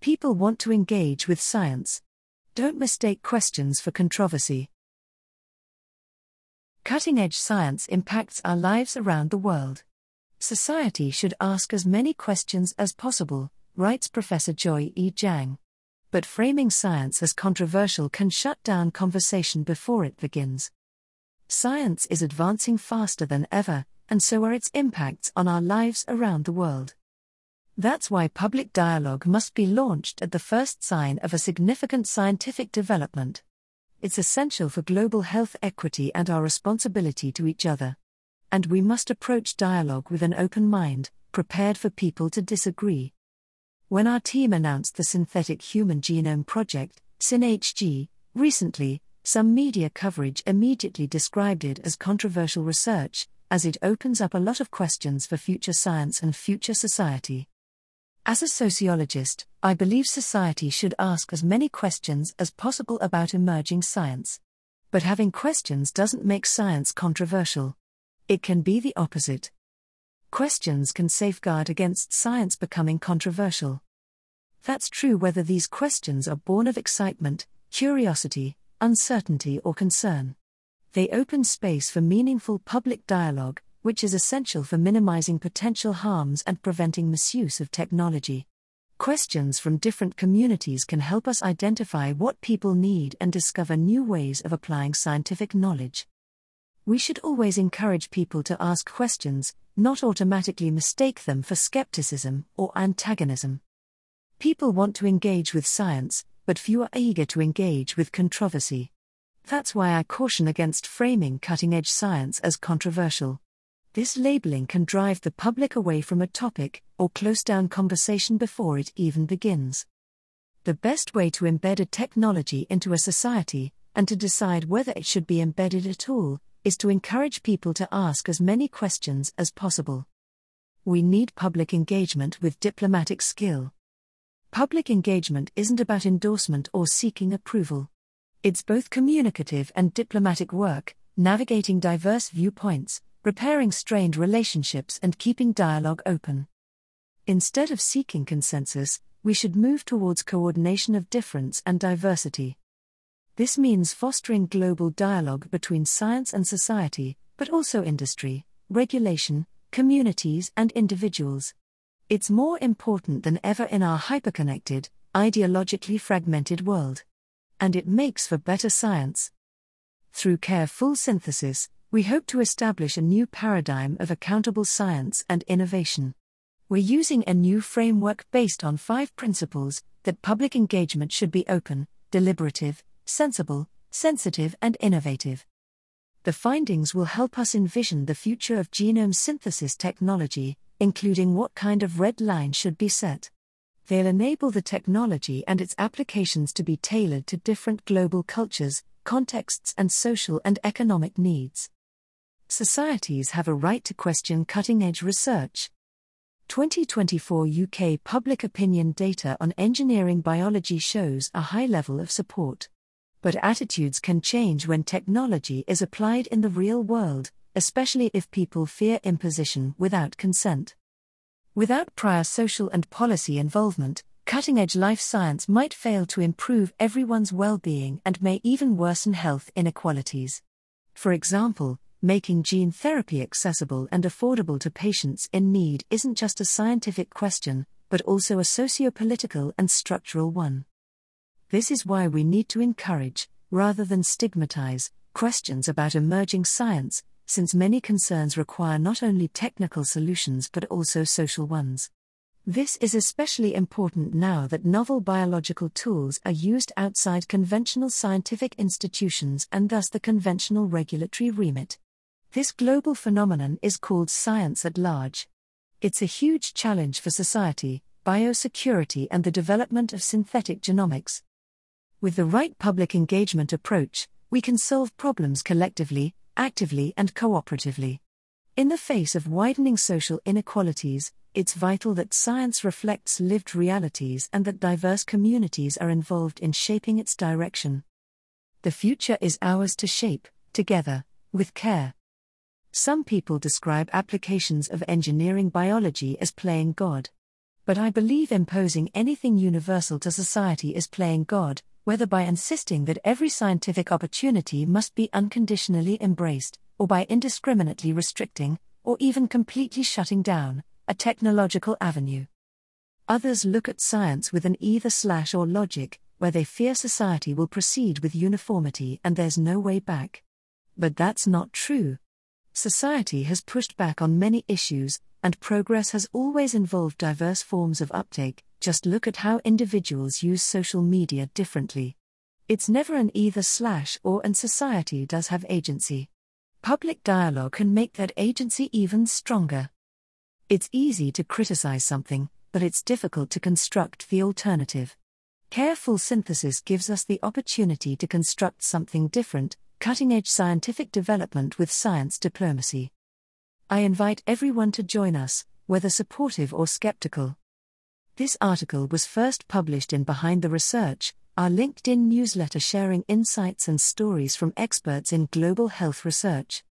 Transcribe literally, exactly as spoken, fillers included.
People want to engage with science. Don't mistake questions for controversy. Cutting-edge science impacts our lives around the world. Society should ask as many questions as possible, writes Professor Joy E. Jang. But framing science as controversial can shut down conversation before it begins. Science is advancing faster than ever, and so are its impacts on our lives around the world. That's why public dialogue must be launched at the first sign of a significant scientific development. It's essential for global health equity and our responsibility to each other. And we must approach dialogue with an open mind, prepared for people to disagree. When our team announced the Synthetic Human Genome Project, SynHG, recently, some media coverage immediately described it as controversial research, as it opens up a lot of questions for future science and future society. As a sociologist, I believe society should ask as many questions as possible about emerging science. But having questions doesn't make science controversial. It can be the opposite. Questions can safeguard against science becoming controversial. That's true whether these questions are born of excitement, curiosity, uncertainty, or concern. They open space for meaningful public dialogue, which is essential for minimizing potential harms and preventing misuse of technology. Questions from different communities can help us identify what people need and discover new ways of applying scientific knowledge. We should always encourage people to ask questions, not automatically mistake them for skepticism or antagonism. People want to engage with science, but few are eager to engage with controversy. That's why I caution against framing cutting-edge science as controversial. This labeling can drive the public away from a topic, or close down conversation before it even begins. The best way to embed a technology into a society, and to decide whether it should be embedded at all, is to encourage people to ask as many questions as possible. We need public engagement with diplomatic skill. Public engagement isn't about endorsement or seeking approval. It's both communicative and diplomatic work, navigating diverse viewpoints, repairing strained relationships, and keeping dialogue open. Instead of seeking consensus, we should move towards coordination of difference and diversity. This means fostering global dialogue between science and society, but also industry, regulation, communities, and individuals. It's more important than ever in our hyperconnected, ideologically fragmented world. And it makes for better science. Through careful synthesis, we hope to establish a new paradigm of accountable science and innovation. We're using a new framework based on five principles: that public engagement should be open, deliberative, sensible, sensitive, and innovative. The findings will help us envision the future of genome synthesis technology, including what kind of red line should be set. They'll enable the technology and its applications to be tailored to different global cultures, contexts, and social and economic needs. Societies have a right to question cutting-edge research. twenty twenty-four U K public opinion data on engineering biology shows a high level of support. But attitudes can change when technology is applied in the real world, especially if people fear imposition without consent. Without prior social and policy involvement, cutting-edge life science might fail to improve everyone's well-being and may even worsen health inequalities. For example, making gene therapy accessible and affordable to patients in need isn't just a scientific question, but also a socio-political and structural one. This is why we need to encourage, rather than stigmatize, questions about emerging science, since many concerns require not only technical solutions but also social ones. This is especially important now that novel biological tools are used outside conventional scientific institutions and thus the conventional regulatory remit. This global phenomenon is called science at large. It's a huge challenge for society, biosecurity, and the development of synthetic genomics. With the right public engagement approach, we can solve problems collectively, actively, and cooperatively. In the face of widening social inequalities, it's vital that science reflects lived realities and that diverse communities are involved in shaping its direction. The future is ours to shape, together, with care. Some people describe applications of engineering biology as playing God. But I believe imposing anything universal to society is playing God, whether by insisting that every scientific opportunity must be unconditionally embraced, or by indiscriminately restricting, or even completely shutting down, a technological avenue. Others look at science with an either slash or logic, where they fear society will proceed with uniformity and there's no way back. But that's not true. Society has pushed back on many issues, and progress has always involved diverse forms of uptake. Just look at how individuals use social media differently. It's never an either slash or, and society does have agency. Public dialogue can make that agency even stronger. It's easy to criticize something, but it's difficult to construct the alternative. Careful synthesis gives us the opportunity to construct something different, cutting-edge scientific development with science diplomacy. I invite everyone to join us, whether supportive or skeptical. This article was first published in Behind the Research, our LinkedIn newsletter sharing insights and stories from experts in global health research.